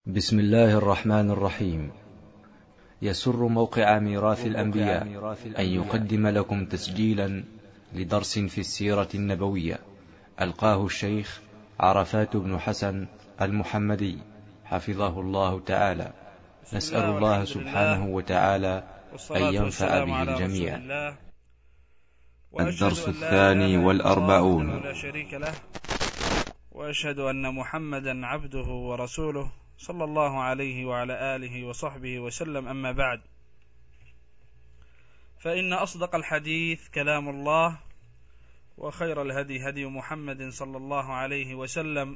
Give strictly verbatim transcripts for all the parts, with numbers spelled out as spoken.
بسم الله الرحمن الرحيم. يسر موقع ميراث الأنبياء أن يقدم لكم تسجيلا لدرس في السيرة النبوية ألقاه الشيخ عرفات بن حسن المحمدي حفظه الله تعالى. نسأل الله سبحانه وتعالى أن ينفع به الجميع. الدرس الثاني والأربعون. لا شريك له، وأشهد أن محمدا عبده ورسوله صلى الله عليه وعلى آله وصحبه وسلم. أما بعد، فإن أصدق الحديث كلام الله، وخير الهدي هدي محمد صلى الله عليه وسلم،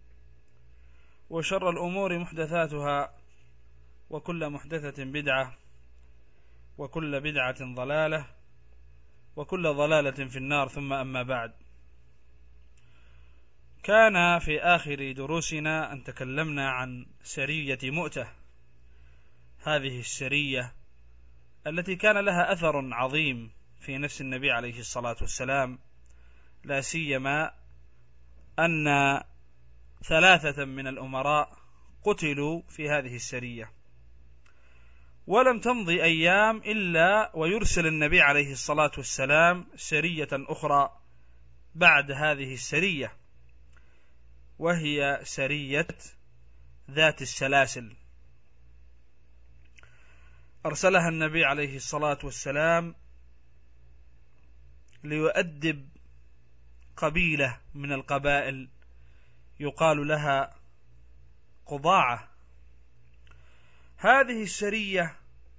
وشر الأمور محدثاتها، وكل محدثة بدعة، وكل بدعة ضلالة، وكل ضلالة في النار. ثم أما بعد، كان في آخر دروسنا أن تكلمنا عن سرية مؤتة، هذه السرية التي كان لها أثر عظيم في نفس النبي عليه الصلاة والسلام، لا سيما أن ثلاثة من الأمراء قتلوا في هذه السرية، ولم تمضي أيام إلا ويرسل النبي عليه الصلاة والسلام سرية أخرى بعد هذه السرية، وهي سرية ذات السلاسل. أرسلها النبي عليه الصلاة والسلام ليؤدب قبيلة من القبائل يقال لها قضاعة. هذه السرية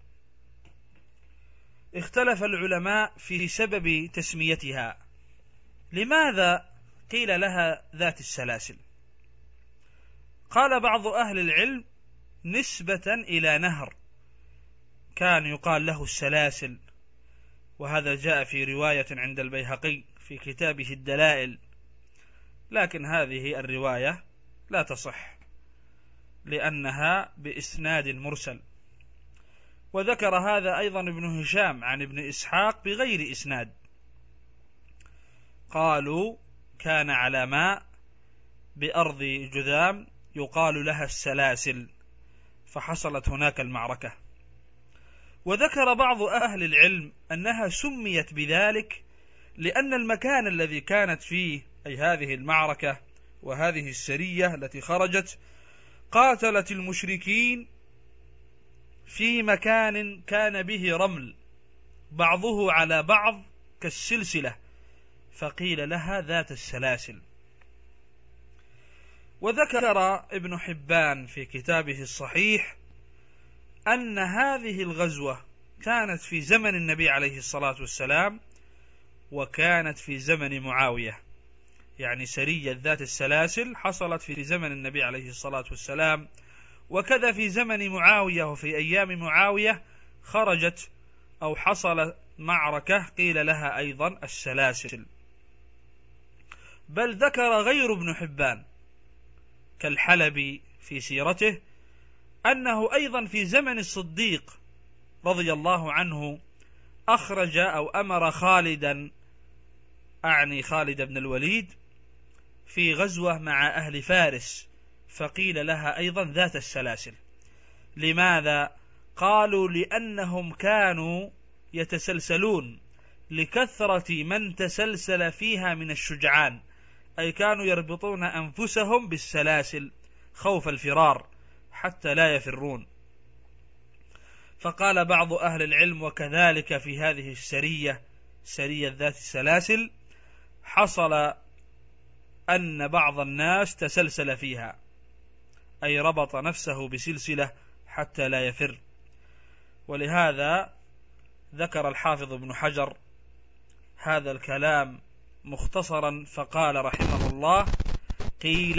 اختلف العلماء في سبب تسميتها. لماذا قيل لها ذات السلاسل؟ قال بعض أهل العلم نسبة إلى نهر كان يقال له السلاسل، وهذا جاء في رواية عند البيهقي في كتابه الدلائل، لكن هذه الرواية لا تصح لأنها بإسناد مرسل، وذكر هذا أيضا ابن هشام عن ابن إسحاق بغير إسناد. قالوا كان على ماء بأرض جذام يقال لها السلاسل، فحصلت هناك المعركة. وذكر بعض أهل العلم أنها سميت بذلك لأن المكان الذي كانت فيه، أي هذه المعركة وهذه السرية التي خرجت، قاتلت المشركين في مكان كان به رمل بعضه على بعض كالسلسلة، فقيل لها ذات السلاسل. وذكر ابن حبان في كتابه الصحيح أن هذه الغزوة كانت في زمن النبي عليه الصلاة والسلام، وكانت في زمن معاوية، يعني سرية ذات السلاسل حصلت في زمن النبي عليه الصلاة والسلام، وكذا في زمن معاوية وفي أيام معاوية خرجت أو حصل معركة قيل لها أيضا السلاسل. بل ذكر غير ابن حبان كالحلبي في سيرته أنه أيضا في زمن الصديق رضي الله عنه أخرج أو أمر خالدا، أعني خالد بن الوليد، في غزوة مع أهل فارس، فقيل لها أيضا ذات السلاسل. لماذا؟ قالوا لأنهم كانوا يتسلسلون لكثرة من تسلسل فيها من الشجعان، أي كانوا يربطون أنفسهم بالسلاسل خوف الفرار حتى لا يفرون. فقال بعض أهل العلم وكذلك في هذه السرية، سرية ذات السلاسل، حصل أن بعض الناس تسلسل فيها، أي ربط نفسه بسلسلة حتى لا يفر. ولهذا ذكر الحافظ ابن حجر هذا الكلام مختصرا فقال رحمه الله: قيل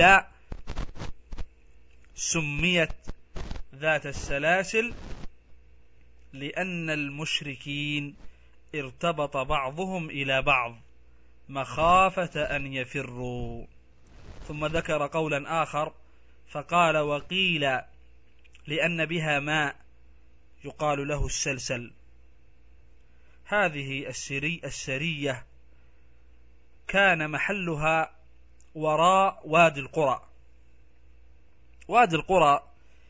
سميت ذات السلاسل لأن المشركين ارتبط بعضهم إلى بعض مخافة أن يفروا. ثم ذكر قولا آخر فقال: وقيل لأن بها ماء يقال له السلسل. هذه السري السرية كان محلها وراء وادي القرى. وادي القرى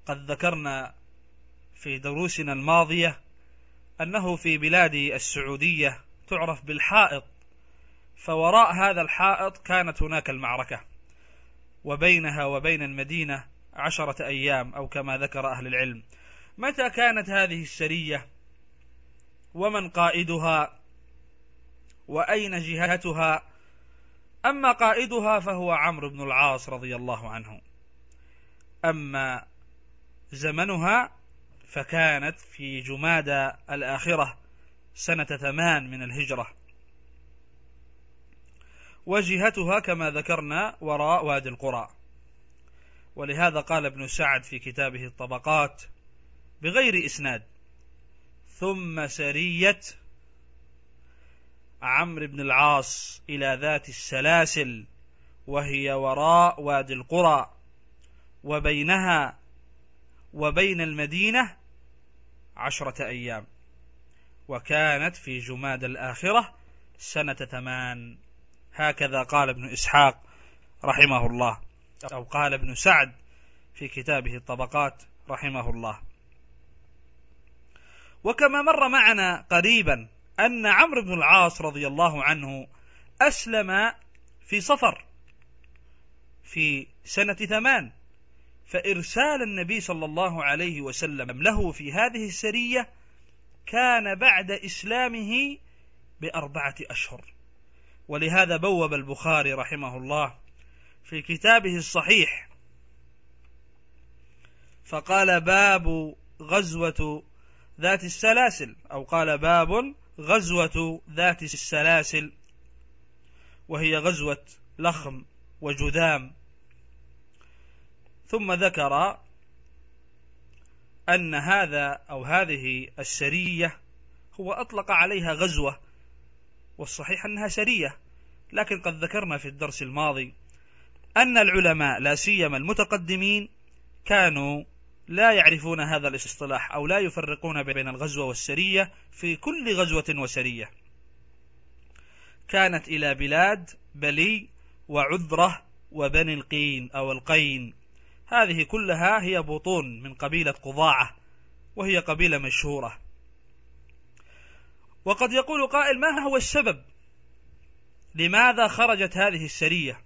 قد ذكرنا في دروسنا الماضية أنه في بلاد السعودية تعرف بالحائط، فوراء هذا الحائط كانت هناك المعركة، وبينها وبين المدينة عشرة أيام أو كما ذكر أهل العلم. متى كانت هذه السرية؟ ومن قائدها؟ وأين جهتها؟ أما قائدها فهو عمرو بن العاص رضي الله عنه، أما زمنها فكانت في جمادى الآخرة سنة ثمان من الهجرة، وجهتها كما ذكرنا وراء وادي القرى. ولهذا قال ابن سعد في كتابه الطبقات بغير إسناد: ثم سرية عمرو بن العاص إلى ذات السلاسل وهي وراء وادي القرى، وبينها وبين المدينة عشرة أيام، وكانت في جماد الآخرة سنة ثمان. هكذا قال ابن إسحاق رحمه الله، أو قال ابن سعد في كتابه الطبقات رحمه الله. وكما مر معنا قريبا أن عمرو بن العاص رضي الله عنه أسلم في صفر في سنة ثمان، فإرسال النبي صلى الله عليه وسلم له في هذه السرية كان بعد إسلامه بأربعة أشهر. ولهذا بوب البخاري رحمه الله في كتابه الصحيح فقال: باب غزوة ذات السلاسل، أو قال: باب غزوة ذات السلاسل، وهي غزوة لخم وجذام. ثم ذكر أن هذا أو هذه السرية هو أطلق عليها غزوة، والصحيح أنها سرية، لكن قد ذكرنا في الدرس الماضي أن العلماء لا سيما المتقدمين كانوا لا يعرفون هذا الاصطلاح، أو لا يفرقون بين الغزوة والسرية في كل غزوة وسرية. كانت إلى بلاد بلي وعذرة وبني القين أو القين، هذه كلها هي بطون من قبيلة قضاعة، وهي قبيلة مشهورة. وقد يقول قائل: ما هو السبب؟ لماذا خرجت هذه السرية؟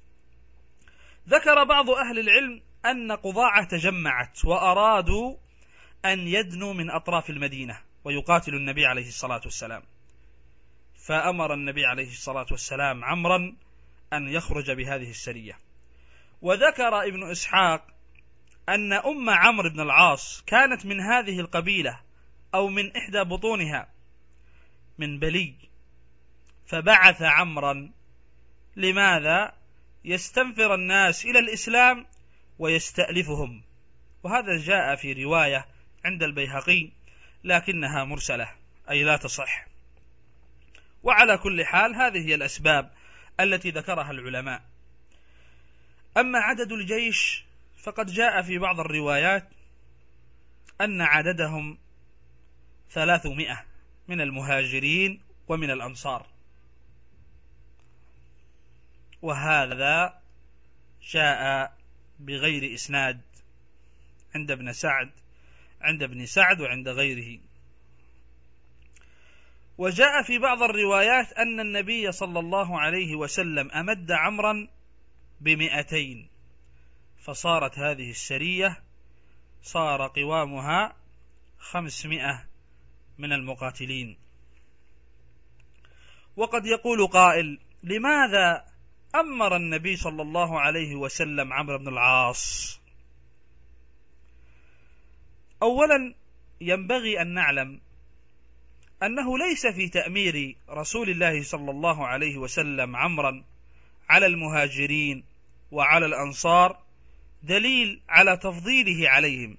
ذكر بعض أهل العلم أن قضاعة تجمعت وأرادوا أن يدنوا من أطراف المدينة ويقاتلوا النبي عليه الصلاة والسلام، فأمر النبي عليه الصلاة والسلام عمرا أن يخرج بهذه السرية. وذكر ابن إسحاق أن أم عمرو بن العاص كانت من هذه القبيلة أو من إحدى بطونها من بلي، فبعث عمرا لماذا؟ يستنفر الناس إلى الإسلام ويستألفهم. وهذا جاء في رواية عند البيهقي لكنها مرسلة، أي لا تصح. وعلى كل حال هذه هي الأسباب التي ذكرها العلماء. أما عدد الجيش فقد جاء في بعض الروايات أن عددهم ثلاثمائة من المهاجرين ومن الأنصار، وهذا جاء بغير إسناد عند ابن سعد عند ابن سعد وعند غيره. وجاء في بعض الروايات أن النبي صلى الله عليه وسلم أمد عمرا بمئتين، فصارت هذه السرية صار قوامها خمسمائة من المقاتلين. وقد يقول قائل: لماذا أمر النبي صلى الله عليه وسلم عمرو بن العاص؟ أولا ينبغي أن نعلم أنه ليس في تأمير رسول الله صلى الله عليه وسلم عمرا على المهاجرين وعلى الأنصار دليل على تفضيله عليهم،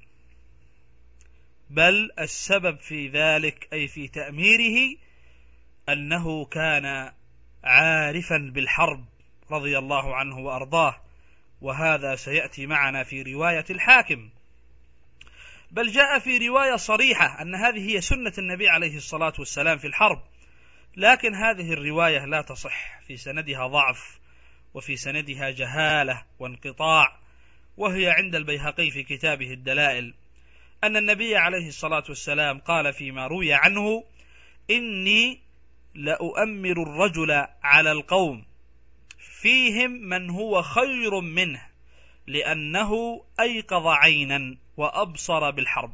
بل السبب في ذلك أي في تأميره أنه كان عارفا بالحرب رضي الله عنه وأرضاه، وهذا سيأتي معنا في رواية الحاكم. بل جاء في رواية صريحة أن هذه هي سنة النبي عليه الصلاة والسلام في الحرب، لكن هذه الرواية لا تصح، في سندها ضعف، وفي سندها جهالة وانقطاع، وهي عند البيهقي في كتابه الدلائل، أن النبي عليه الصلاة والسلام قال فيما روي عنه: إني لأؤمر الرجل على القوم فيهم من هو خير منه، لأنه أيقظ عينا وأبصر بالحرب.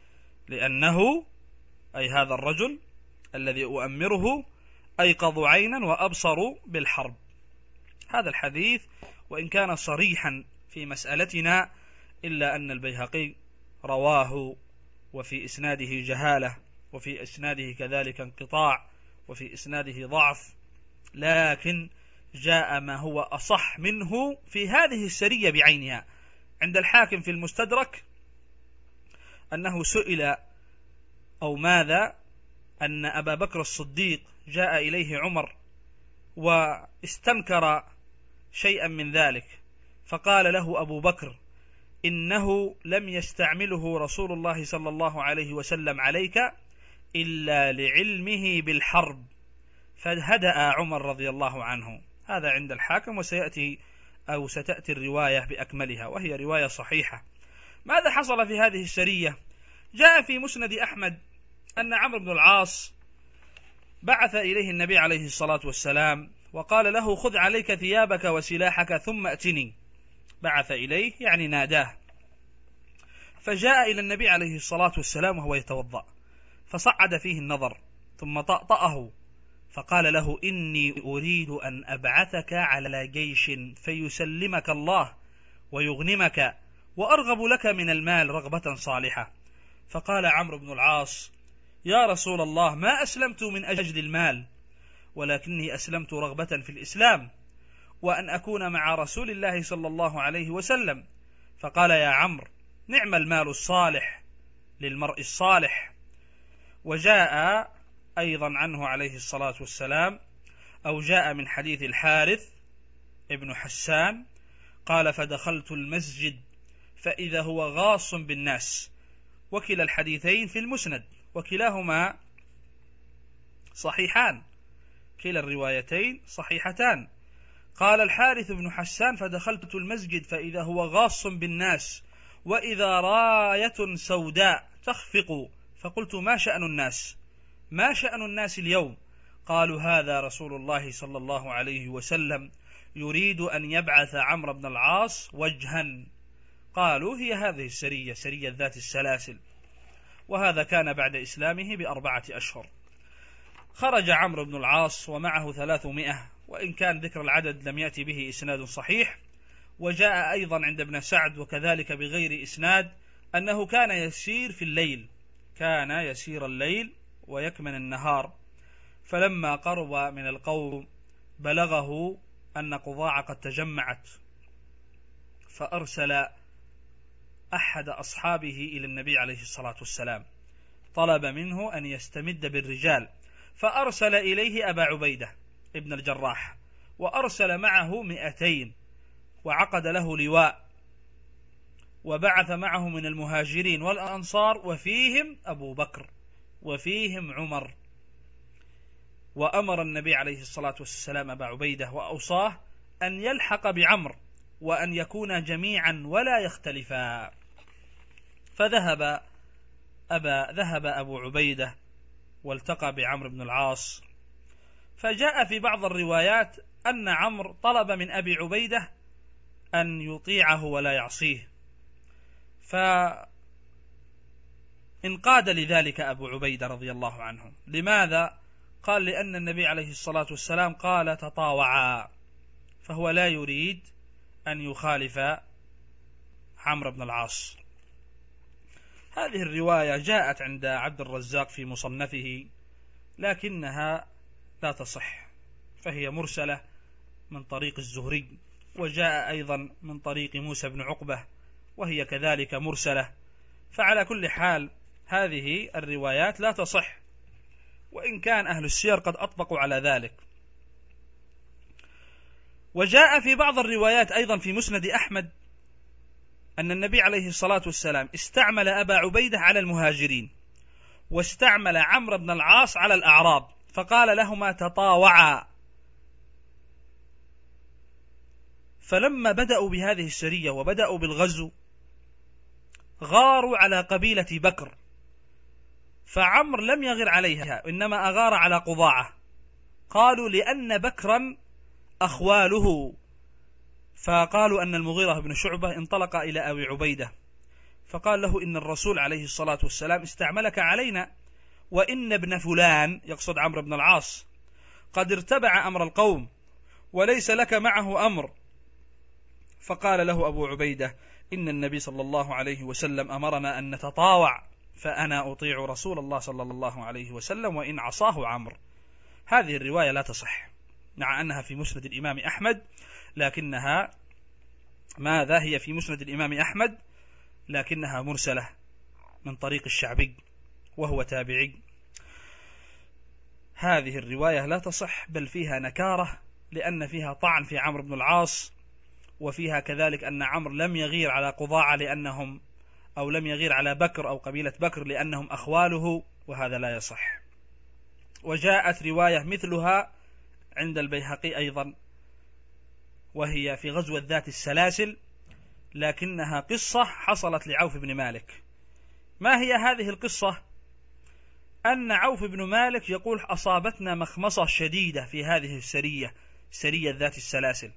لأنه أي هذا الرجل الذي أؤمره أيقظ عينا وأبصر بالحرب. هذا الحديث وإن كان صريحا في مسألتنا إلا أن البيهقي رواه وفي إسناده جهالة، وفي إسناده كذلك انقطاع، وفي إسناده ضعف، لكن جاء ما هو أصح منه في هذه السرية بعينها. عند الحاكم في المستدرك أنه سئل أو ماذا أن أبا بكر الصديق جاء إليه عمر واستنكر شيئا من ذلك، فقال له أبو بكر: إنه لم يستعمله رسول الله صلى الله عليه وسلم عليك إلا لعلمه بالحرب، فهدأ عمر رضي الله عنه. هذا عند الحاكم، وسيأتي أو ستأتي الرواية بأكملها، وهي رواية صحيحة. ماذا حصل في هذه السرية؟ جاء في مسند أحمد أن عمرو بن العاص بعث إليه النبي عليه الصلاة والسلام وقال له: خذ عليك ثيابك وسلاحك ثم أتني. بعث إليه يعني ناداه، فجاء إلى النبي عليه الصلاة والسلام وهو يتوضأ، فصعد فيه النظر ثم طأطأه، فقال له: إني أريد أن أبعثك على جيش فيسلمك الله ويغنمك، وأرغب لك من المال رغبة صالحة. فقال عمرو بن العاص: يا رسول الله، ما أسلمت من أجل المال، ولكني أسلمت رغبة في الإسلام وأن أكون مع رسول الله صلى الله عليه وسلم. فقال: يا عمرو، نعم المال الصالح للمرء الصالح. وجاء أيضا عنه عليه الصلاة والسلام أو جاء من حديث الحارث ابن حسان قال: فدخلت المسجد فإذا هو غاص بالناس. وكلا الحديثين في المسند، وكلاهما صحيحان، كلا الروايتين صحيحتان. قال الحارث بن حسان: فدخلت المسجد فإذا هو غاص بالناس وإذا راية سوداء تخفق، فقلت: ما شأن الناس؟ ما شأن الناس اليوم؟ قالوا: هذا رسول الله صلى الله عليه وسلم يريد أن يبعث عمرو بن العاص وجها. قالوا: هي هذه السرية، سرية ذات السلاسل. وهذا كان بعد إسلامه بأربعة أشهر. خرج عمرو بن العاص ومعه ثلاثمائة، وإن كان ذكر العدد لم يأتي به إسناد صحيح. وجاء أيضا عند ابن سعد وكذلك بغير إسناد أنه كان يسير في الليل، كان يسير الليل ويكمن النهار. فلما قرب من القوم بلغه أن قضاع قد تجمعت، فأرسل أحد أصحابه إلى النبي عليه الصلاة والسلام، طلب منه أن يستمد بالرجال، فأرسل إليه أبا عبيدة ابن الجراح، وأرسل معه مئتين، وعقد له لواء، وبعث معه من المهاجرين والأنصار، وفيهم أبو بكر وفيهم عمر. وأمر النبي عليه الصلاة والسلام أبا عبيدة وأوصاه أن يلحق بعمر وأن يكون جميعا ولا يختلفا. فذهب أبا ذهب أبو عبيدة والتقى بعمر بن العاص. فجاء في بعض الروايات أن عمرو طلب من أبي عبيدة أن يطيعه ولا يعصيه، فانقاد لذلك أبو عبيدة رضي الله عنه. لماذا؟ قال: لأن النبي عليه الصلاة والسلام قال: تطاوعا، فهو لا يريد أن يخالف عمرو بن العاص. هذه الرواية جاءت عند عبد الرزاق في مصنفه، لكنها لا تصح، فهي مرسلة من طريق الزهري، وجاء أيضا من طريق موسى بن عقبة، وهي كذلك مرسلة. فعلى كل حال هذه الروايات لا تصح، وإن كان أهل السير قد أطبقوا على ذلك. وجاء في بعض الروايات أيضا في مسند أحمد أن النبي عليه الصلاة والسلام استعمل أبا عبيدة على المهاجرين، واستعمل عمرو بن العاص على الأعراب، فقال لهما: تطاوعا. فلما بدأوا بهذه السرية وبدأوا بالغزو غاروا على قبيلة بكر، فعمر لم يغر عليها إنما أغار على قضاعة، قالوا لأن بكرا أخواله، فقالوا أن المغيرة بن شعبة انطلق إلى أبي عبيدة فقال له إن الرسول عليه الصلاة والسلام استعملك علينا، وإن ابن فلان يقصد عمرو بن العاص قد ارتبع أمر القوم وليس لك معه أمر. فقال له أبو عبيدة إن النبي صلى الله عليه وسلم أمرنا أن نتطاوع، فأنا أطيع رسول الله صلى الله عليه وسلم وإن عصاه عمرو. هذه الرواية لا تصح مع أنها في مسند الإمام أحمد، لكنها ماذا هي في مسند الإمام أحمد لكنها مرسلة من طريق الشعبي وهو تابعي. هذه الرواية لا تصح بل فيها نكارة، لأن فيها طعن في عمرو بن العاص، وفيها كذلك أن عمرو لم يغير على قضاعة لأنهم أو لم يغير على بكر أو قبيلة بكر لأنهم أخواله، وهذا لا يصح. وجاءت رواية مثلها عند البيهقي أيضا وهي في غزوة ذات السلاسل، لكنها قصة حصلت لعوف بن مالك. ما هي هذه القصة؟ أن عوف بن مالك يقول أصابتنا مخمصة شديدة في هذه السرية، سرية ذات السلاسل،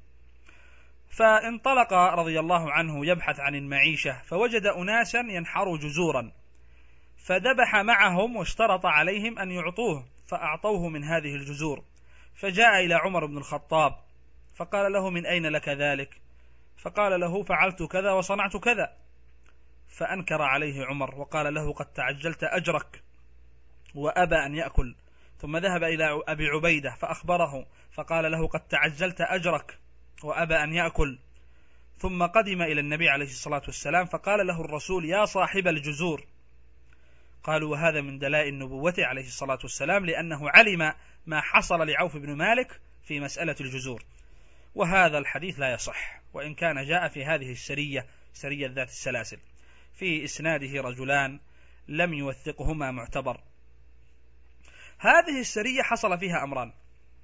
فانطلق رضي الله عنه يبحث عن المعيشة فوجد أناسا ينحروا جزورا، فذبح معهم واشترط عليهم أن يعطوه، فأعطوه من هذه الجزور، فجاء إلى عمر بن الخطاب فقال له من أين لك ذلك؟ فقال له فعلت كذا وصنعت كذا، فأنكر عليه عمر وقال له قد تعجلت أجرك، وأبى أن يأكل. ثم ذهب إلى أبي عبيدة فأخبره فقال له قد تعجلت أجرك وأبى أن يأكل. ثم قدم إلى النبي عليه الصلاة والسلام فقال له الرسول يا صاحب الجزور. قالوا وهذا من دلائل نبوته عليه الصلاة والسلام، لأنه علم ما حصل لعوف بن مالك في مسألة الجزور. وهذا الحديث لا يصح، وإن كان جاء في هذه السرية سرية ذات السلاسل في إسناده رجلان لم يوثقهما معتبر. هذه السرية حصل فيها أمران.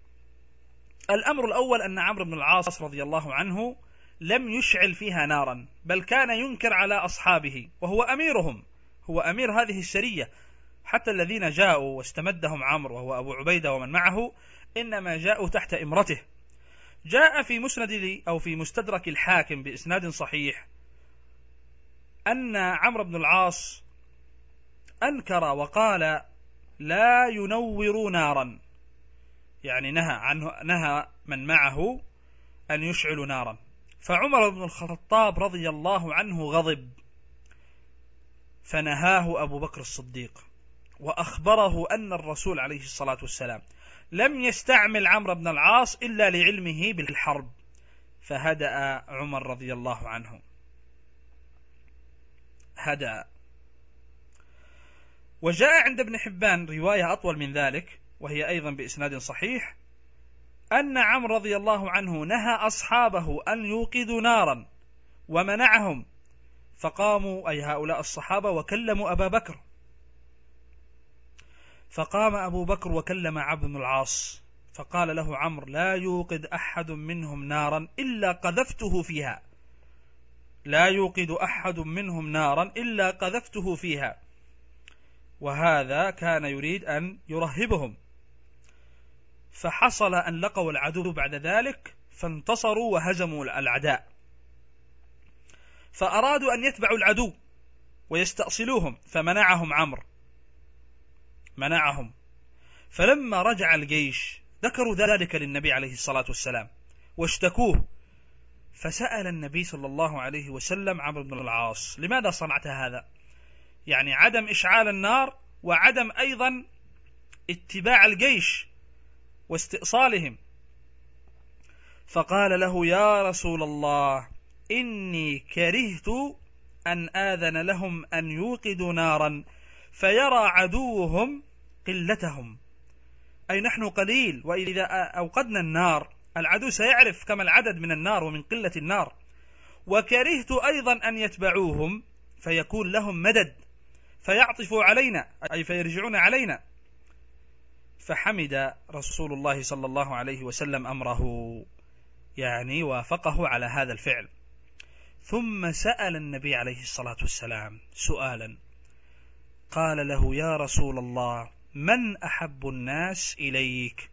الأمر الأول أن عمرو بن العاص رضي الله عنه لم يشعل فيها نارا، بل كان ينكر على أصحابه وهو أميرهم، هو أمير هذه السرية، حتى الذين جاءوا واستمدهم عمرو وهو أبو عبيدة ومن معه إنما جاءوا تحت إمرته. جاء في مسند أو في مستدرك الحاكم بإسناد صحيح أن عمرو بن العاص أنكر وقال لا ينوروا نارا، يعني نهى عنه نهى من معه أن يشعلوا نارا. فعمر بن الخطاب رضي الله عنه غضب فنهاه أبو بكر الصديق وأخبره أن الرسول عليه الصلاة والسلام لم يستعمل عمرو بن العاص إلا لعلمه بالحرب، فهدأ عمر رضي الله عنه هدأ. وجاء عند ابن حبان رواية أطول من ذلك وهي أيضا بإسناد صحيح أن عمرو رضي الله عنه نهى أصحابه أن يوقدوا نارا ومنعهم، فقاموا أي هؤلاء الصحابة وكلموا أبا بكر، فقام أبو بكر وكلم عمرو بن العاص فقال له عمرو لا يوقد أحد منهم نارا إلا قذفته فيها، لا يوقد أحد منهم نارا إلا قذفته فيها. وهذا كان يريد أن يرهبهم، فحصل أن لقوا العدو بعد ذلك فانتصروا وهزموا الأعداء، فأرادوا أن يتبعوا العدو ويستأصلوهم، فمنعهم عمرو منعهم. فلما رجع الجيش ذكروا ذلك للنبي عليه الصلاة والسلام واشتكوه، فسأل النبي صلى الله عليه وسلم عمرو بن العاص لماذا صنعت هذا؟ يعني عدم إشعال النار وعدم أيضا اتباع الجيش واستئصالهم. فقال له يا رسول الله إني كرهت أن آذن لهم أن يوقدوا نارا فيرى عدوهم قلتهم، أي نحن قليل، وإذا أوقدنا النار العدو سيعرف كما العدد من النار ومن قلة النار، وكرهت أيضا أن يتبعوهم فيكون لهم مدد فيعطفوا علينا أي فيرجعون علينا. فحمد رسول الله صلى الله عليه وسلم أمره، يعني وافقه على هذا الفعل. ثم سأل النبي عليه الصلاة والسلام سؤالا، قال له: يا رسول الله، من أحب الناس إليك؟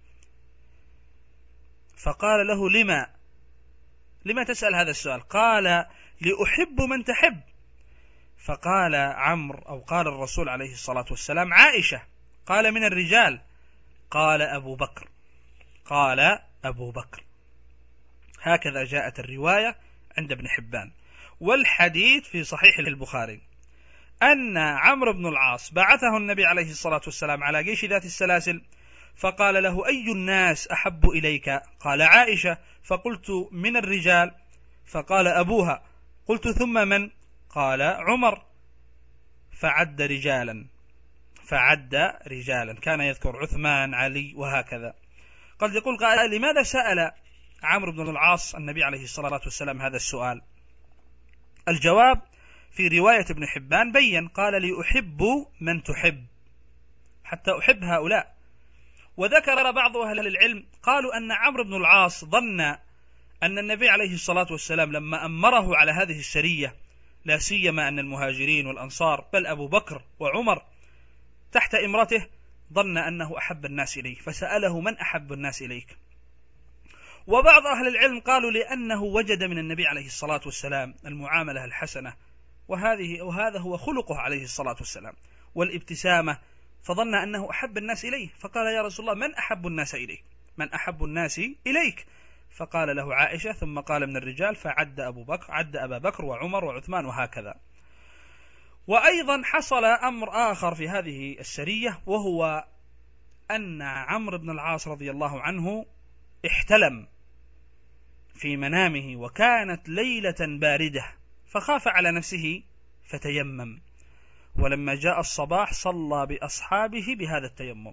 فقال له: لما لما تسأل هذا السؤال؟ قال: لأحب من تحب. فقال عمرو أو قال الرسول عليه الصلاة والسلام: عائشة. قال: من الرجال؟ قال: أبو بكر. قال: أبو بكر. هكذا جاءت الرواية عند ابن حبان. والحديث في صحيح البخاري أن عمرو بن العاص بعثه النبي عليه الصلاة والسلام على جيش ذات السلاسل، فقال له: أي الناس أحب إليك؟ قال: عائشة. فقلت: من الرجال؟ فقال: أبوها. قلت: ثم من؟ قال: عمر. فعد رجالا فعد رجالا كان يذكر عثمان، علي، وهكذا. قد يقول قائل: لماذا سأل عمرو بن العاص النبي عليه الصلاة والسلام هذا السؤال؟ الجواب في رواية ابن حبان بين، قال: لأحب من تحب، حتى أحب هؤلاء. وذكر بعض أهل العلم قالوا أن عمرو بن العاص ظن أن النبي عليه الصلاة والسلام لما أمره على هذه السرية، لا سيما أن المهاجرين والأنصار بل أبو بكر وعمر تحت إمرته، ظن أنه أحب الناس إليه، فسأله: من أحب الناس إليك؟ وبعض أهل العلم قالوا لأنه وجد من النبي عليه الصلاة والسلام المعاملة الحسنة، وهذه وهذا هو خلقه عليه الصلاة والسلام، والابتسامة، فظن أنه أحب الناس إليه، فقال: يا رسول الله، من أحب الناس إليك؟ من أحب الناس إليك؟ فقال له: عائشة. ثم قال: من الرجال، فعد أبو بكر، عد أبا بكر وعمر وعثمان وهكذا. وأيضا حصل أمر آخر في هذه السرية، وهو أن عمرو بن العاص رضي الله عنه احتلم في منامه، وكانت ليلة باردة، فخاف على نفسه فتيمم، ولما جاء الصباح صلى بأصحابه بهذا التيمم.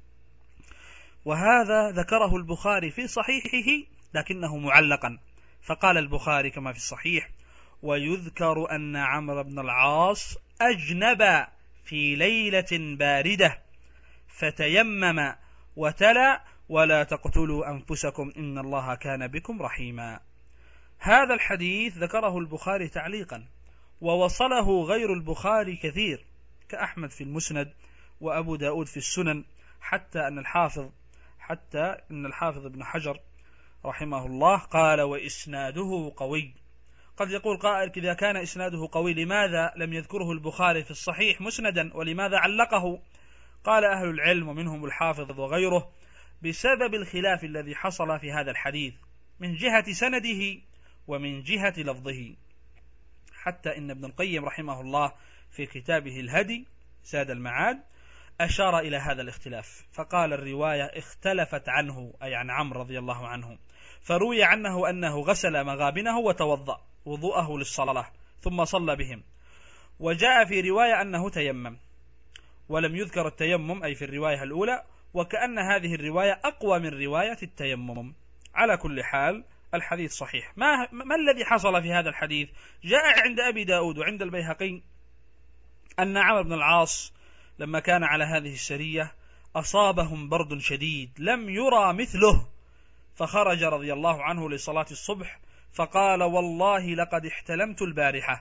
وهذا ذكره البخاري في صحيحه لكنه معلقا، فقال البخاري كما في الصحيح: ويذكر أن عمرو بن العاص أجنب في ليلة باردة فتيمم وتلا: ولا تقتلوا أنفسكم إن الله كان بكم رحيما. هذا الحديث ذكره البخاري تعليقا، ووصله غير البخاري كثير كأحمد في المسند وأبو داود في السنن، حتى أن الحافظ حتى أن الحافظ ابن حجر رحمه الله قال: وإسناده قوي. قد يقول قائل: إذا كان إسناده قوي لماذا لم يذكره البخاري في الصحيح مسندا ولماذا علقه؟ قال أهل العلم ومنهم الحافظ وغيره: بسبب الخلاف الذي حصل في هذا الحديث من جهة سنده ومن جهة لفظه، حتى إن ابن القيم رحمه الله في كتابه الهدي زاد المعاد أشار إلى هذا الاختلاف، فقال: الرواية اختلفت عنه، أي عن عمرو رضي الله عنه، فروي عنه أنه غسل مغابنه وتوضأ وضوءه للصلاة ثم صلى بهم، وجاء في رواية أنه تيمم، ولم يذكر التيمم أي في الرواية الأولى، وكأن هذه الرواية أقوى من رواية التيمم. على كل حال الحديث صحيح. ما, ما الذي حصل في هذا الحديث؟ جاء عند أبي داود وعند البيهقي أن عمرو بن العاص لما كان على هذه السرية أصابهم برد شديد لم يرى مثله، فخرج رضي الله عنه لصلاة الصبح فقال: والله لقد احتلمت البارحة،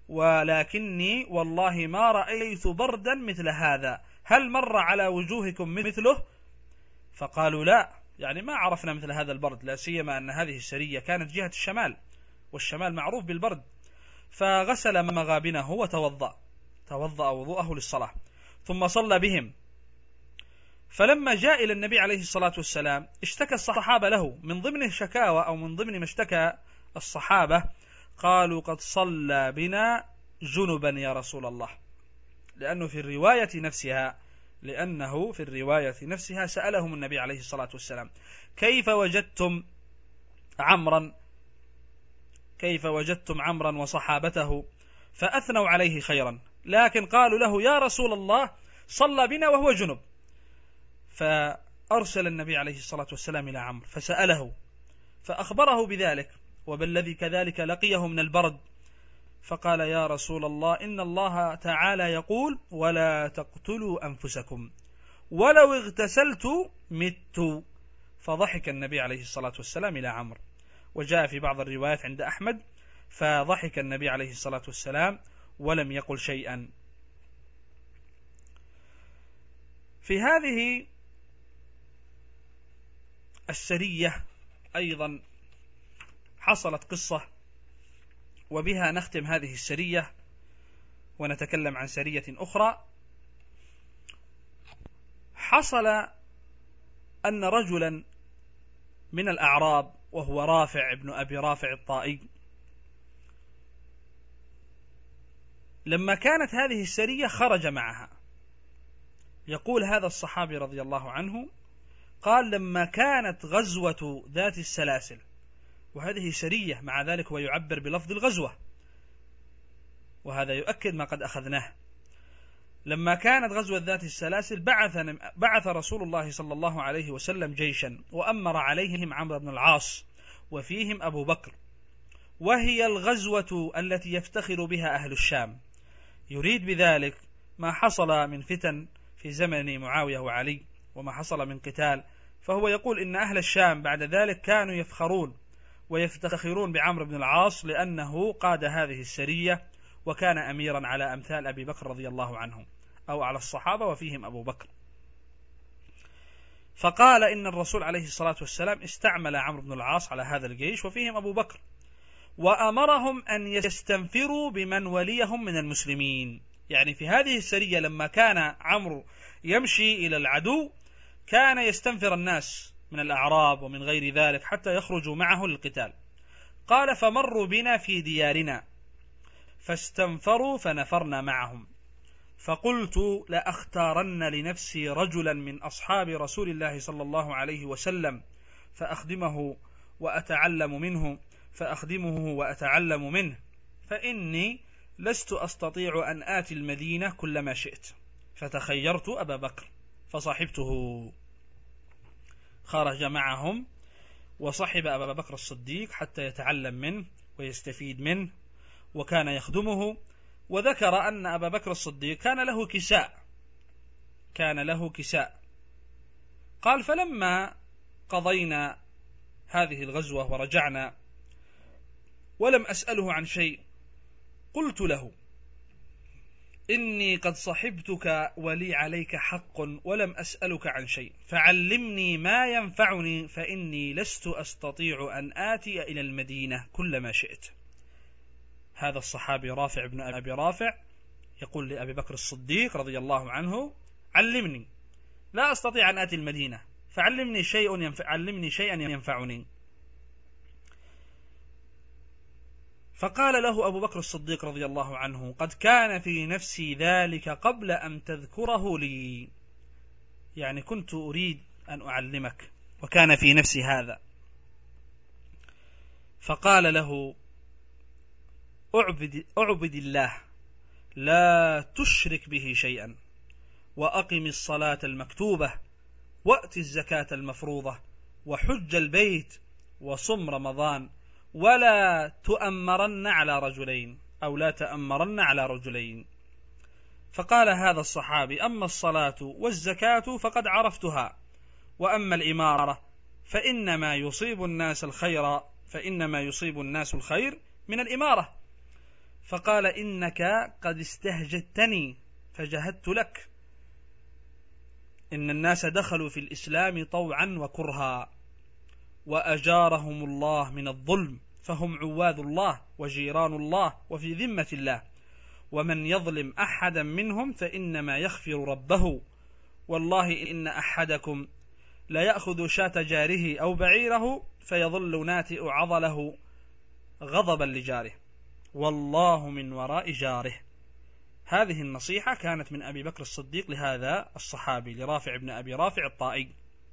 ولكني والله ما رأيت بردا مثل هذا، هل مر على وجوهكم مثله؟ فقالوا: لا، يعني ما عرفنا مثل هذا البرد، لا سيما أن هذه السرية كانت جهة الشمال، والشمال معروف بالبرد. فغسل مغابنه وتوضأ توضأ وضوءه للصلاة ثم صلى بهم. فلما جاء إلى النبي عليه الصلاة والسلام اشتكى الصحابة له، من ضمن الشكاوى أو من ضمن ما اشتكى الصحابة قالوا: قد صلى بنا جنبا يا رسول الله، لأنه في الرواية نفسها لأنه في الرواية نفسها سألهم النبي عليه الصلاة والسلام: كيف وجدتم عمرا كيف وجدتم عمرا وصحابته؟ فأثنوا عليه خيرا، لكن قالوا له: يا رسول الله صلى بنا وهو جنب. فأرسل النبي عليه الصلاة والسلام إلى عمرو فسأله فأخبره بذلك، وبالذي كذلك لقيه من البرد، فقال: يا رسول الله إن الله تعالى يقول: ولا تقتلوا أنفسكم، ولو اغتسلت مت. فضحك النبي عليه الصلاة والسلام إلى عمرو وجاء في بعض الروايات عند أحمد: فضحك النبي عليه الصلاة والسلام ولم يقل شيئا. في هذه السرية أيضا حصلت قصة، وبها نختم هذه السرية ونتكلم عن سرية أخرى. حصل أن رجلا من الأعراب وهو رافع ابن أبي رافع الطائي، لما كانت هذه السرية خرج معها. يقول هذا الصحابي رضي الله عنه قال: لما كانت غزوة ذات السلاسل، وهذه سرية مع ذلك هو يعبر بلفظ الغزوة، وهذا يؤكد ما قد أخذناه. لما كانت غزوة ذات السلاسل بعث, بعث رسول الله صلى الله عليه وسلم جيشا، وأمر عليهم عمرو بن العاص وفيهم أبو بكر، وهي الغزوة التي يفتخر بها أهل الشام. يريد بذلك ما حصل من فتن في زمن معاوية وعلي وما حصل من قتال، فهو يقول إن أهل الشام بعد ذلك كانوا يفخرون ويفتخرون بعمرو بن العاص لأنه قاد هذه السرية وكان أميرا على أمثال أبي بكر رضي الله عنه، أو على الصحابة وفيهم أبو بكر. فقال إن الرسول عليه الصلاة والسلام استعمل عمرو بن العاص على هذا الجيش وفيهم أبو بكر، وأمرهم أن يستنفروا بمن وليهم من المسلمين. يعني في هذه السرية لما كان عمرو يمشي إلى العدو كان يستنفر الناس من الأعراب ومن غير ذلك حتى يخرجوا معه للقتال. قال: فمروا بنا في ديارنا فاستنفروا فنفرنا معهم، فقلت: لأختارن لنفسي رجلا من أصحاب رسول الله صلى الله عليه وسلم فأخدمه وأتعلم منه فأخدمه وأتعلم منه، فإني لست أستطيع أن آتي المدينة كلما شئت. فتخيرت أبا بكر فصحبته. خرج معهم وصحب أبا بكر الصديق حتى يتعلم منه ويستفيد منه، وكان يخدمه. وذكر أن أبا بكر الصديق كان له كساء كان له كساء قال: فلما قضينا هذه الغزوة ورجعنا ولم أسأله عن شيء، قلت له: إني قد صحبتك ولي عليك حق ولم أسألك عن شيء، فعلمني ما ينفعني، فإني لست أستطيع أن آتي إلى المدينة كلما شئت. هذا الصحابي رافع بن أبي رافع يقول لأبي بكر الصديق رضي الله عنه: علمني، لا أستطيع أن آتي المدينة، فعلمني شيء ينفع علمني شيئا ينفعني. فقال له أبو بكر الصديق رضي الله عنه: قد كان في نفسي ذلك قبل أن تذكره لي، يعني كنت أريد أن أعلمك وكان في نفسي هذا. فقال له: أعبد, أعبد الله لا تشرك به شيئا، وأقم الصلاة المكتوبة، وأت الزكاة المفروضة، وحج البيت، وصم رمضان، ولا تؤمرن على رجلين أو لا تأمرن على رجلين. فقال هذا الصحابي: أما الصلاة والزكاة فقد عرفتها، وأما الإمارة فإنما يصيب الناس الخير فإنما يصيب الناس الخير من الإمارة. فقال: إنك قد استهجدتني فجهدت لك. إن الناس دخلوا في الإسلام طوعا وكرها، وأجارهم الله من الظلم، فهم عواد الله وجيران الله وفي ذمة الله، ومن يظلم أحدا منهم فإنما يخفر ربه، والله إن أحدكم لا يأخذ شاة جاره أو بعيره فيظل ناتئ عضله غضبا لجاره، والله من وراء جاره. هذه النصيحة كانت من أبي بكر الصديق لهذا الصحابي لرافع بن أبي رافع الطائي،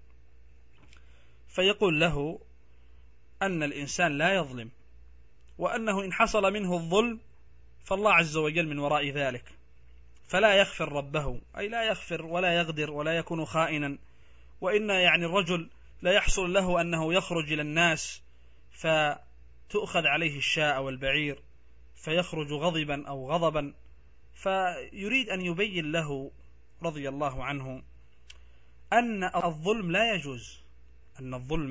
فيقول له أن الإنسان لا يظلم، وأنه إن حصل منه الظلم فالله عز وجل من وراء ذلك، فلا يغفر ربه، أي لا يغفر ولا يغدر ولا يكون خائنا. وإن يعني الرجل لا يحصل له أنه يخرج إلى الناس فتؤخذ عليه الشاء والبعير فيخرج غضبا أو غضبا، فيريد أن يبين له رضي الله عنه أن الظلم لا يجوز، أن الظلم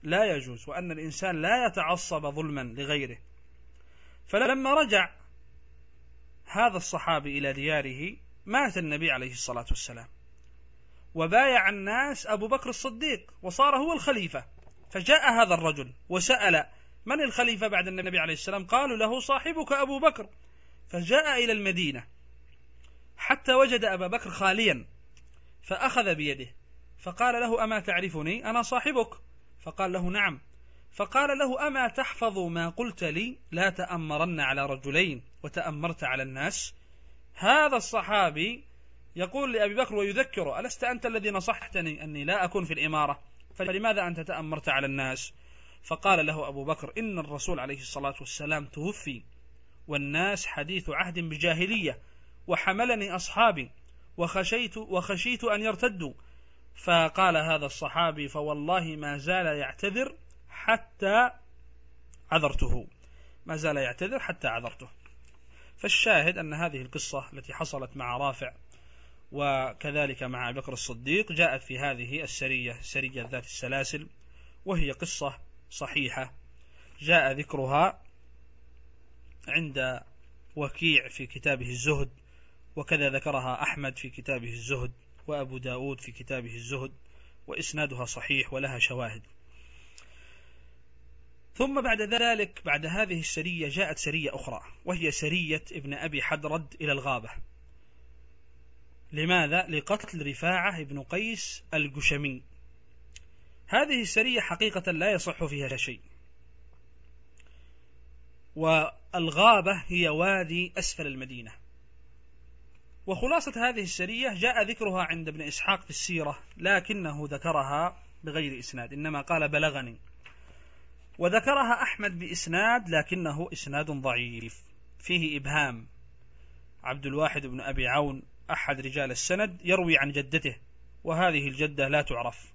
لا يجوز، وأن الإنسان لا يتعصب ظلما لغيره. فلما رجع هذا الصحابي إلى دياره مات النبي عليه الصلاة والسلام، وبايع الناس أبو بكر الصديق وصار هو الخليفة. فجاء هذا الرجل وسأل من الخليفة بعد النبي عليه السلام؟ قالوا له صاحبك أبو بكر. فجاء إلى المدينة حتى وجد أبا بكر خاليا، فأخذ بيده فقال له أما تعرفني؟ أنا صاحبك. فقال له نعم. فقال له أما تحفظ ما قلت لي لا تأمرن على رجلين وتأمرت على الناس؟ هذا الصحابي يقول لأبي بكر ويذكره: ألست أنت الذي نصحتني أني لا أكون في الإمارة، فلماذا أنت تأمرت على الناس؟ فقال له أبو بكر: إن الرسول عليه الصلاة والسلام توفي والناس حديث عهد بجاهلية، وحملني أصحابي وخشيت, وخشيت أن يرتدوا. فقال هذا الصحابي: فوالله ما زال يعتذر حتى عذرته، ما زال يعتذر حتى عذرته. فالشاهد أن هذه القصة التي حصلت مع رافع وكذلك مع أبي بكر الصديق جاءت في هذه السرية، سرية ذات السلاسل، وهي قصة صحيحة جاء ذكرها عند وكيع في كتابه الزهد، وكذا ذكرها أحمد في كتابه الزهد، وأبو داود في كتابه الزهد، وإسنادها صحيح ولها شواهد. ثم بعد ذلك بعد هذه السرية جاءت سرية أخرى، وهي سرية ابن أبي حدرد إلى الغابة. لماذا؟ لقتل رفاعة ابن قيس الجشمي. هذه السرية حقيقة لا يصح فيها شيء، والغابة هي وادي أسفل المدينة. وخلاصة هذه السرية جاء ذكرها عند ابن إسحاق في السيرة، لكنه ذكرها بغير إسناد، إنما قال بلغني. وذكرها أحمد بإسناد لكنه إسناد ضعيف فيه إبهام. عبد الواحد بن أبي عون أحد رجال السند يروي عن جدته، وهذه الجدة لا تعرف.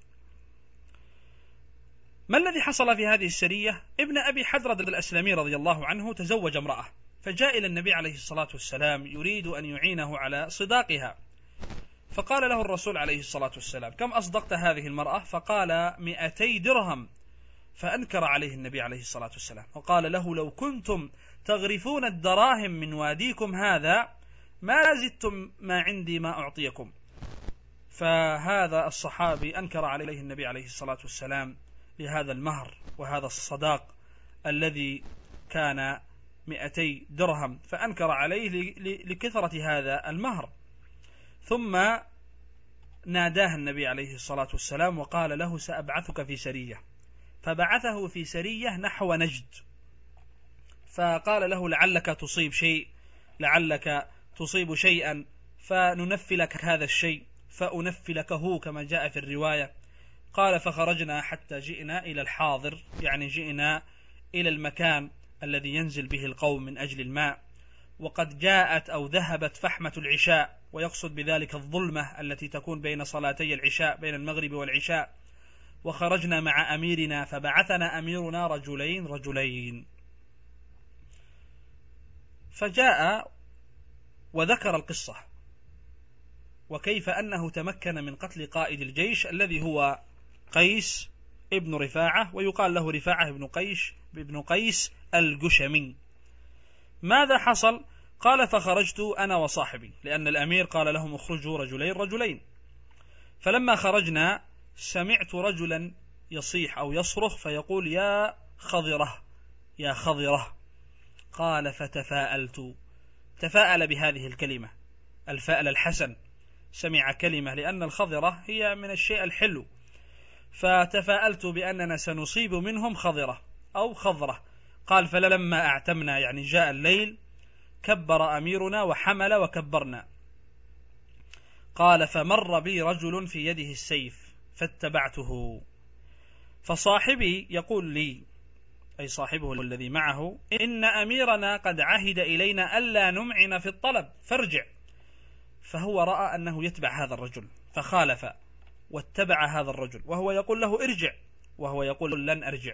ما الذي حصل في هذه السرية؟ ابن أبي حدرد الأسلمي رضي الله عنه تزوج امرأة، فجاء إلى النبي عليه الصلاة والسلام يريد أن يعينه على صداقها. فقال له الرسول عليه الصلاة والسلام: كم أصدقت هذه المرأة؟ فقال: مئتي درهم. فأنكر عليه النبي عليه الصلاة والسلام وقال له: لو كنتم تغرفون الدراهم من واديكم هذا ما زدتم ما عندي ما أعطيكم. فهذا الصحابي أنكر عليه النبي عليه الصلاة والسلام لهذا المهر وهذا الصداق الذي كان مئتي درهم، فأنكر عليه لكثرة هذا المهر. ثم ناداه النبي عليه الصلاة والسلام وقال له: سأبعثك في سرية. فبعثه في سرية نحو نجد، فقال له: لعلك تصيب شيء، لعلك تصيب شيئا فننفي لك هذا الشيء، فأنفي لكه كما جاء في الرواية. قال: فخرجنا حتى جئنا إلى الحاضر، يعني جئنا إلى المكان الذي ينزل به القوم من أجل الماء، وقد جاءت أو ذهبت فحمة العشاء، ويقصد بذلك الظلمة التي تكون بين صلاتي العشاء، بين المغرب والعشاء. وخرجنا مع أميرنا، فبعثنا أميرنا رجلين رجلين. فجاء وذكر القصة، وكيف أنه تمكن من قتل قائد الجيش الذي هو قيس ابن رفاعة، ويقال له رفاعة ابن قيس ابن قيس الجشمي. ماذا حصل؟ قال: فخرجت أنا وصاحبي، لأن الأمير قال لهم: اخرجوا رجلين رجلين. فلما خرجنا سمعت رجلا يصيح أو يصرخ فيقول: يا خضرة يا خضرة. قال: فتفاءلت، تفاءل بهذه الكلمة، الفأل الحسن، سمع كلمة، لأن الخضرة هي من الشيء الحلو، فتفاءلت بأننا سنصيب منهم خضرة أو خضرة. قال: فلما أعتمنا، يعني جاء الليل، كبر أميرنا وحمل وكبرنا. قال: فمر بي رجل في يده السيف فاتبعته، فصاحبي يقول لي، أي صاحبه الذي معه: إن أميرنا قد عهد إلينا ألا نمعن في الطلب فارجع. فهو رأى أنه يتبع هذا الرجل فخالف واتبع هذا الرجل، وهو يقول له: ارجع، وهو يقول: لن أرجع.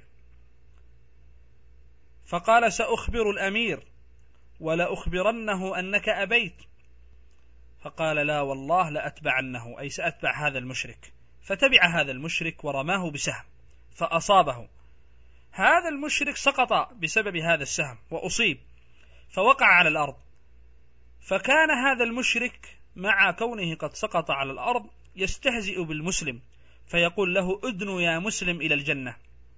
فقال: سأخبر الأمير ولا أخبرنه أنك أبيت. فقال: لا والله لأتبعنه، أي سأتبع هذا المشرك. فتبع هذا المشرك ورماه بسهم فأصابه. هذا المشرك سقط بسبب هذا السهم وأصيب فوقع على الأرض، فكان هذا المشرك مع كونه قد سقط على الأرض يستهزئ بالمسلم فيقول له أدنو يا مسلم إلى الجنة.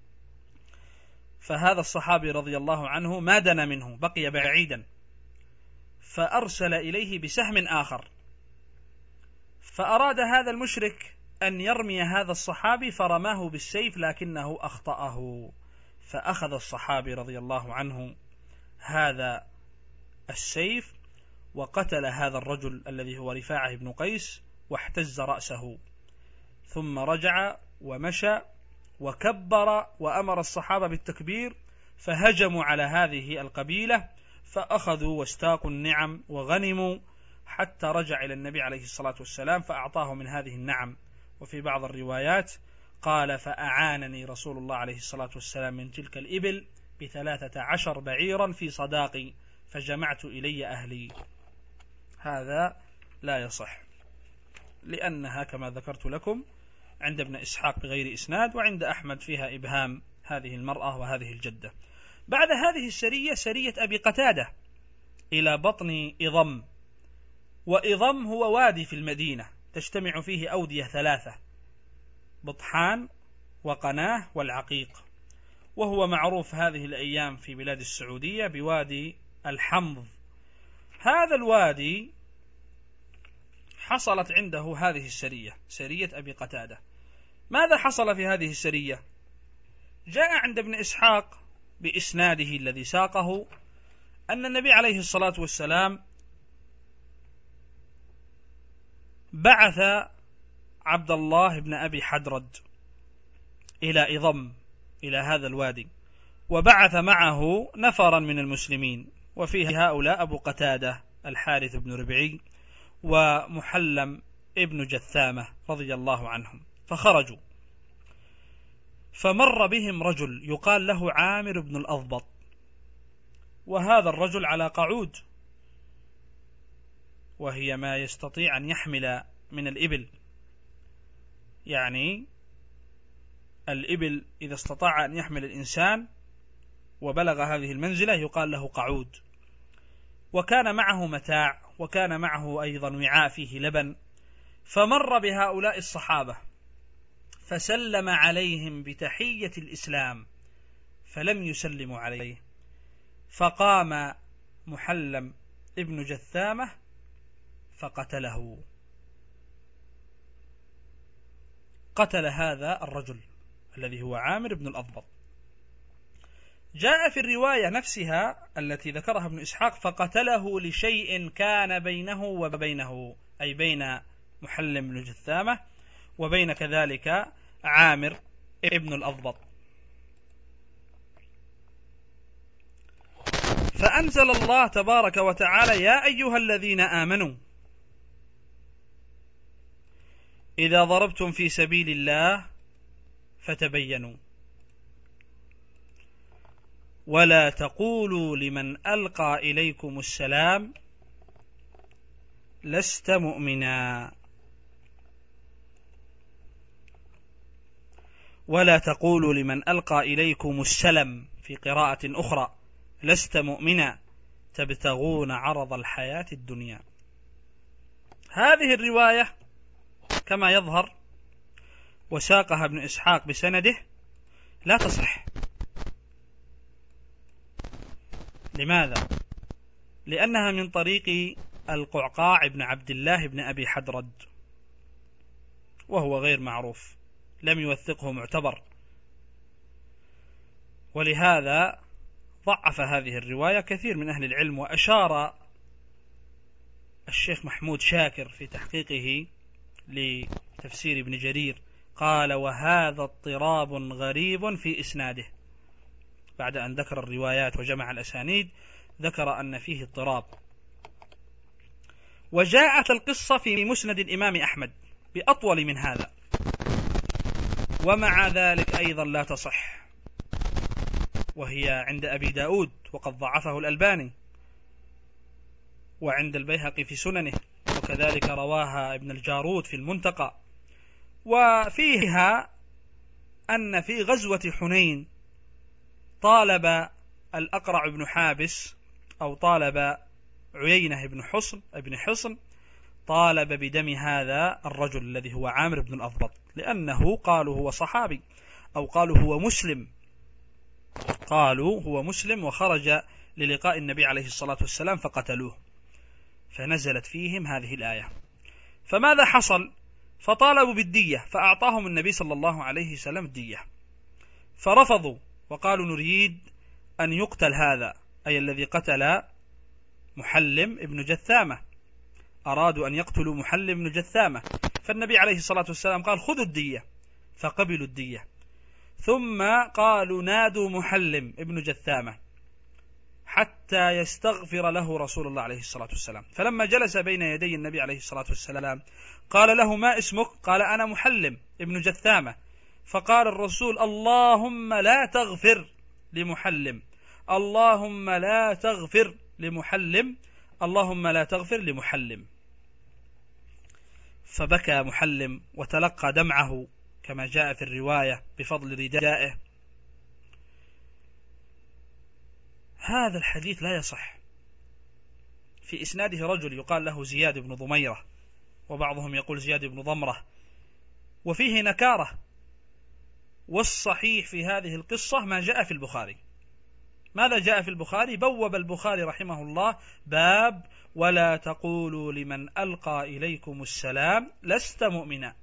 فهذا الصحابي رضي الله عنه ما دنا منه، بقي بعيدا، فأرسل إليه بسهم آخر، فأراد هذا المشرك أن يرمي هذا الصحابي فرماه بالسيف لكنه أخطأه، فأخذ الصحابي رضي الله عنه هذا السيف وقتل هذا الرجل الذي هو رفاعة بن قيس واحتز رأسه، ثم رجع ومشى وكبر وأمر الصحابة بالتكبير، فهجموا على هذه القبيلة فأخذوا واستاقوا النعم وغنموا حتى رجع إلى النبي عليه الصلاة والسلام فأعطاه من هذه النعم. وفي بعض الروايات قال فأعانني رسول الله عليه الصلاة والسلام من تلك الإبل بثلاثة عشر بعيرا في صداقي فجمعت إلي أهلي. هذا لا يصح، لأنها كما ذكرت لكم عند ابن إسحاق بغير إسناد، وعند أحمد فيها إبهام هذه المرأة وهذه الجدة. بعد هذه السرية سرية أبي قتادة إلى بطن إضم، وإضم هو وادي في المدينة تجتمع فيه أودية ثلاثة، بطحان وقناه والعقيق، وهو معروف هذه الأيام في بلاد السعودية بوادي الحمض. هذا الوادي حصلت عنده هذه السرية، سرية أبي قتادة. ماذا حصل في هذه السرية؟ جاء عند ابن إسحاق بإسناده الذي ساقه أن النبي عليه الصلاة والسلام بعث عبد الله بن أبي حدرد إلى إضم إلى هذا الوادي، وبعث معه نفرا من المسلمين، وفيه هؤلاء أبو قتادة الحارث بن ربعي ومحلم ابن جثامة رضي الله عنهم. فخرجوا فمر بهم رجل يقال له عامر بن الأضبط، وهذا الرجل على قعود، وهي ما يستطيع أن يحمل من الإبل، يعني الإبل إذا استطاع أن يحمل الإنسان وبلغ هذه المنزلة يقال له قعود. وكان معه متاع، وكان معه أيضا وعاء فيه لبن. فمر بهؤلاء الصحابة فسلم عليهم بتحية الإسلام فلم يسلموا عليه، فقام محلم ابن جثامة فقتله، قتل هذا الرجل الذي هو عامر بن الأضبط. جاء في الرواية نفسها التي ذكرها ابن إسحاق فقتله لشيء كان بينه وبينه، أي بين محلم بن جثامة وبين كذلك عامر ابن الأضبط. فأنزل الله تبارك وتعالى يا أيها الذين آمنوا إذا ضربتم في سبيل الله فتبينوا ولا تقولوا لمن ألقى إليكم السلام لست مؤمنا ولا تقولوا لمن ألقى إليكم السلم في قراءة أخرى لست مؤمنا تبتغون عرض الحياة الدنيا. هذه الرواية كما يظهر وساقها ابن إسحاق بسنده لا تصح. لماذا؟ لأنها من طريق القعقاع بن عبد الله بن أبي حدرد، وهو غير معروف، لم يوثقه معتبر، ولهذا ضعف هذه الرواية كثير من أهل العلم. وأشار الشيخ محمود شاكر في تحقيقه لتفسير ابن جرير قال وهذا اضطراب غريب في إسناده، بعد أن ذكر الروايات وجمع الأسانيد ذكر أن فيه اضطراب. وجاءت القصة في مسند الإمام أحمد بأطول من هذا، ومع ذلك أيضا لا تصح، وهي عند أبي داود وقد ضعفه الألباني، وعند البيهقي في سننه، وكذلك رواها ابن الجارود في المنتقى، وفيها أن في غزوة حنين طالب الأقرع بن حابس أو طالب عيينة بن حصن ابن حصن طالب بدم هذا الرجل الذي هو عامر بن الأضبط، لأنه قالوا هو صحابي أو قالوا هو مسلم، قالوا هو مسلم وخرج للقاء النبي عليه الصلاة والسلام فقتلوه، فنزلت فيهم هذه الآية. فماذا حصل؟ فطالبوا بالدية، فأعطاهم النبي صلى الله عليه وسلم الدية، فرفضوا وقالوا نريد أن يقتل هذا، أي الذي قتل محلم ابن جثامة، أرادوا أن يقتلوا محلم ابن جثامة، فالنبي عليه الصلاة والسلام قال خذوا الدية، فقبلوا الدية. ثم قالوا نادوا محلم ابن جثامة حتى يستغفر له رسول الله عليه الصلاة والسلام، فلما جلس بين يدي النبي عليه الصلاة والسلام قال له ما اسمك؟ قال أنا محلم ابن جثامة، فقال الرسول اللهم لا تغفر لمحلم، اللهم لا تغفر لمحلم، اللهم لا تغفر لمحلم. فبكى محلم وتلقى دمعه كما جاء في الرواية بفضل ردائه. هذا الحديث لا يصح، في إسناده رجل يقال له زياد بن ضميرة، وبعضهم يقول زياد بن ضمرة، وفيه نكارة، والصحيح في هذه القصة ما جاء في البخاري. ماذا جاء في البخاري؟ بوب البخاري رحمه الله باب ولا تقولوا لمن ألقى إليكم السلام لست مؤمنا،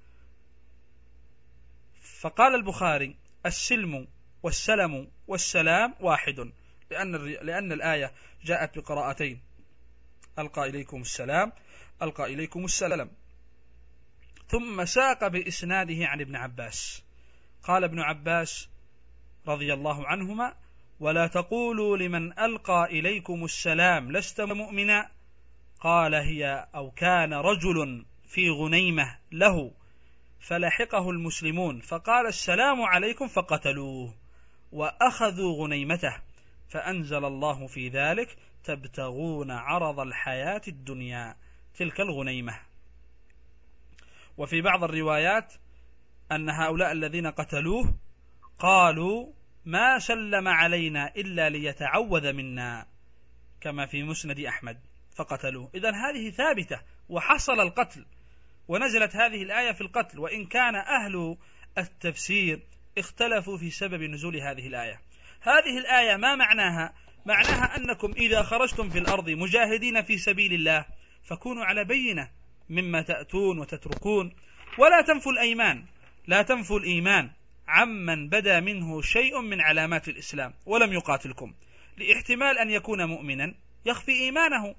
فقال البخاري السلم والسلم والسلام واحد، لأن, لأن الآية جاءت بقراءتين، ألقى إليكم السلام ألقى إليكم السلام. ثم ساق بإسناده عن ابن عباس، قال ابن عباس رضي الله عنهما ولا تقولوا لمن ألقى إليكم السلام لست مؤمنا، قال هي أو كان رجل في غنيمة له فلحقه المسلمون فقال السلام عليكم فقتلوه وأخذوا غنيمته، فأنزل الله في ذلك تبتغون عرض الحياة الدنيا تلك الغنيمة. وفي بعض الروايات أن هؤلاء الذين قتلوه قالوا ما سلم علينا إلا ليتعوذ منا، كما في مسند أحمد، فقتلوه. إذن هذه ثابتة وحصل القتل، ونزلت هذه الآية في القتل، وإن كان أهل التفسير اختلفوا في سبب نزول هذه الآية. هذه الآية ما معناها؟ معناها أنكم إذا خرجتم في الأرض مجاهدين في سبيل الله فكونوا على بينة مما تأتون وتتركون، ولا تنفوا الأيمان، لا تنفوا الإيمان عمن بدا منه شيء من علامات الإسلام ولم يقاتلكم، لاحتمال أن يكون مؤمنا يخفي إيمانه،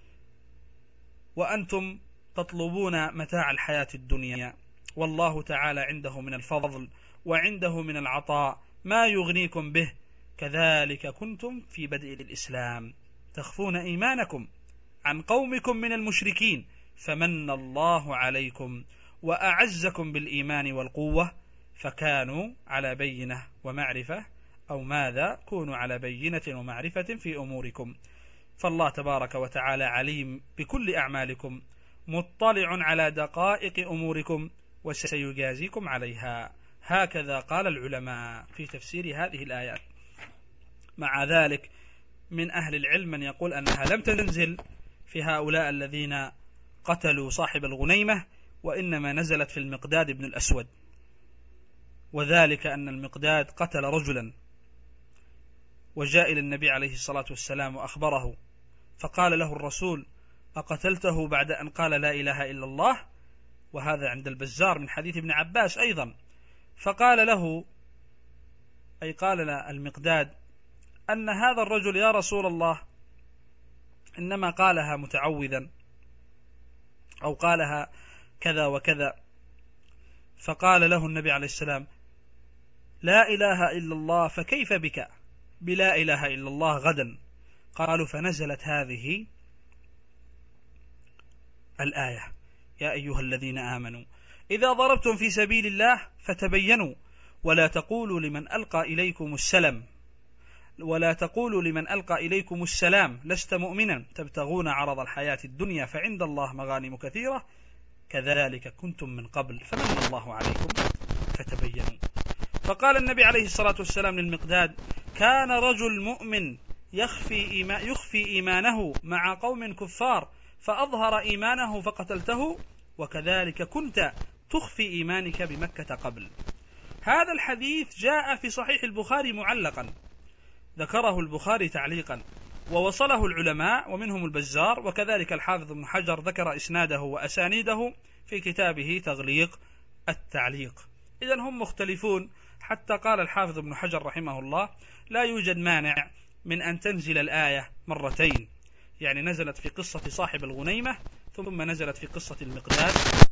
وأنتم تطلبون متاع الحياة الدنيا، والله تعالى عنده من الفضل وعنده من العطاء ما يغنيكم به. كذلك كنتم في بدء الإسلام تخفون إيمانكم عن قومكم من المشركين، فمن الله عليكم وأعزكم بالإيمان والقوة، فكانوا على بينة ومعرفة، أو ماذا كونوا على بينة ومعرفة في أموركم. فالله تبارك وتعالى عليم بكل أعمالكم، مطلع على دقائق أموركم، وسيجازيكم عليها. هكذا قال العلماء في تفسير هذه الآيات. مع ذلك من أهل العلم من يقول أنها لم تنزل في هؤلاء الذين قتلوا صاحب الغنيمة، وإنما نزلت في المقداد بن الأسود، وذلك أن المقداد قتل رجلا وجاء إلى النبي عليه الصلاة والسلام وأخبره، فقال له الرسول أقتلته بعد أن قال لا إله إلا الله؟ وهذا عند البزار من حديث ابن عباس أيضا. فقال له، أي قال المقداد، أن هذا الرجل يا رسول الله إنما قالها متعوذا أو قالها كذا وكذا. فقال له النبي عليه السلام لا إله إلا الله، فكيف بك بلا إله إلا الله غدا؟ قالوا فنزلت هذه الآية يا أيها الذين آمنوا إذا ضربتم في سبيل الله فتبينوا ولا تقولوا لمن ألقى إليكم السلام ولا تقولوا لمن ألقى إليكم السلام لست مؤمنا تبتغون عرض الحياة الدنيا فعند الله مغانم كثيرة كذلك كنتم من قبل فمن الله عليكم فتبينوا. فقال النبي عليه الصلاة والسلام للمقداد: كان رجل مؤمن يخفي, إيمان يخفي إيمانه مع قوم كفار فأظهر إيمانه فقتلته، وكذلك كنت تخفي إيمانك بمكة قبل. هذا الحديث جاء في صحيح البخاري معلقا، ذكره البخاري تعليقا، ووصله العلماء ومنهم البزار، وكذلك الحافظ ابن حجر ذكر إسناده وأسانيده في كتابه تغليق التعليق. إذن هم مختلفون، حتى قال الحافظ ابن حجر رحمه الله: لا يوجد مانع من أن تنزل الآية مرتين، يعني نزلت في قصة صاحب الغنيمة ثم نزلت في قصة المقداد.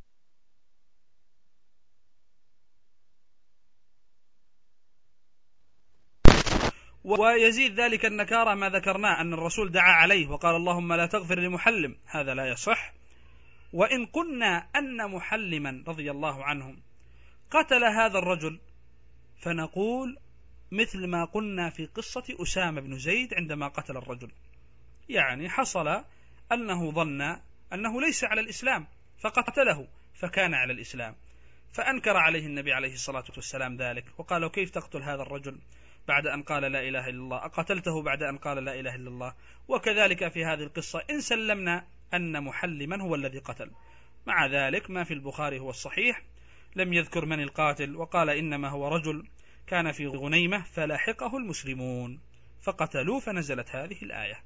ويزيد ذلك النكارة ما ذكرناه أن الرسول دعا عليه وقال: اللهم لا تغفر لمحلم، هذا لا يصح. وإن قلنا أن محلما رضي الله عنه قتل هذا الرجل فنقول مثل ما قلنا في قصة أسامة بن زيد عندما قتل الرجل، يعني حصل أنه ظن أنه ليس على الإسلام فقتله فكان على الإسلام، فأنكر عليه النبي عليه الصلاة والسلام ذلك وقال: كيف تقتل هذا الرجل بعد أن قال لا إله إلا الله؟ أقتلته بعد أن قال لا إله إلا الله؟ وكذلك في هذه القصة إن سلمنا أن محلما هو الذي قتل، مع ذلك ما في البخاري هو الصحيح، لم يذكر من القاتل، وقال إنما هو رجل كان في غنيمة فلاحقه المسلمون فقتلوه فنزلت هذه الآية.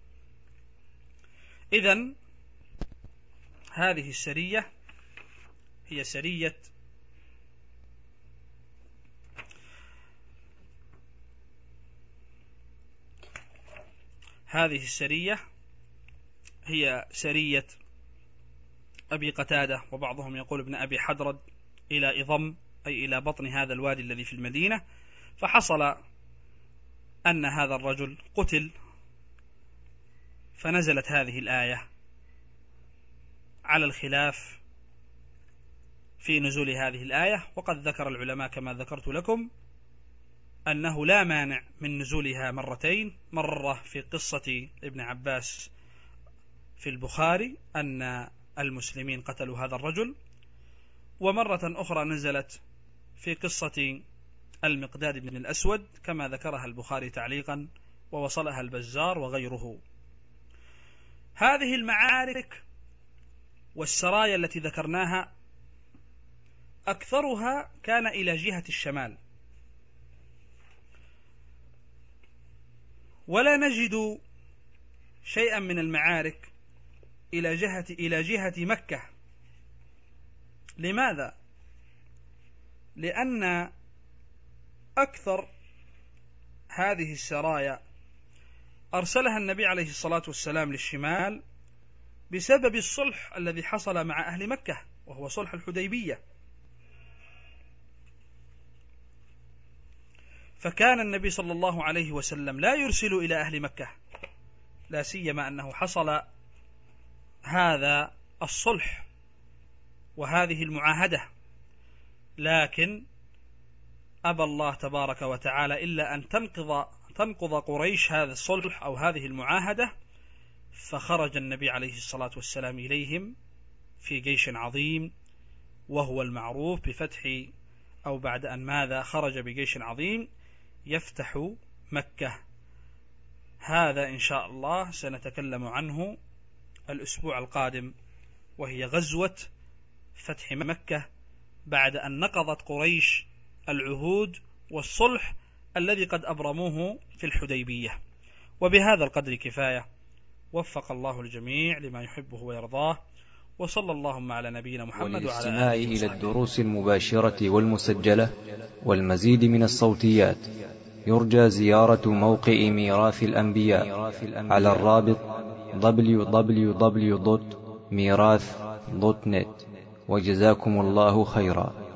إذن هذه السرية هي سرية هذه السرية هي سرية أبي قتادة، وبعضهم يقول ابن أبي حدرد، إلى إضم أي إلى بطن هذا الوادي الذي في المدينة. فحصل أن هذا الرجل قتل فنزلت هذه الآية على الخلاف في نزول هذه الآية. وقد ذكر العلماء كما ذكرت لكم أنه لا مانع من نزولها مرتين، مرة في قصة ابن عباس في البخاري أن المسلمين قتلوا هذا الرجل، ومرة أخرى نزلت في قصة المقداد بن الأسود كما ذكرها البخاري تعليقا ووصلها البزار وغيره. هذه المعارك والسرايا التي ذكرناها أكثرها كان إلى جهة الشمال، ولا نجد شيئا من المعارك إلى جهة إلى جهة مكة. لماذا؟ لأن أكثر هذه السرايا أرسلها النبي عليه الصلاة والسلام للشمال بسبب الصلح الذي حصل مع أهل مكة، وهو صلح الحديبية. فكان النبي صلى الله عليه وسلم لا يرسل إلى أهل مكة، لا سيما أنه حصل هذا الصلح وهذه المعاهدة، لكن أبى الله تبارك وتعالى إلا أن تنقض تنقض قريش هذا الصلح أو هذه المعاهدة، فخرج النبي عليه الصلاة والسلام إليهم في جيش عظيم، وهو المعروف بفتح أو بعد أن ماذا خرج بجيش عظيم يفتح مكة. هذا إن شاء الله سنتكلم عنه الأسبوع القادم، وهي غزوة فتح مكة بعد أن نقضت قريش العهود والصلح الذي قد أبرموه في الحديبية. وبهذا القدر كفاية، وفق الله الجميع لما يحبه ويرضاه، وصلى اللهم على نبينا محمد وعلى والاستماع إلى الدروس المباشرة والمسجلة والمزيد من الصوتيات يرجى زيارة موقع ميراث الأنبياء على الرابط دبليو دبليو دبليو دوت ميراث دوت نت. وجزاكم الله خيرا.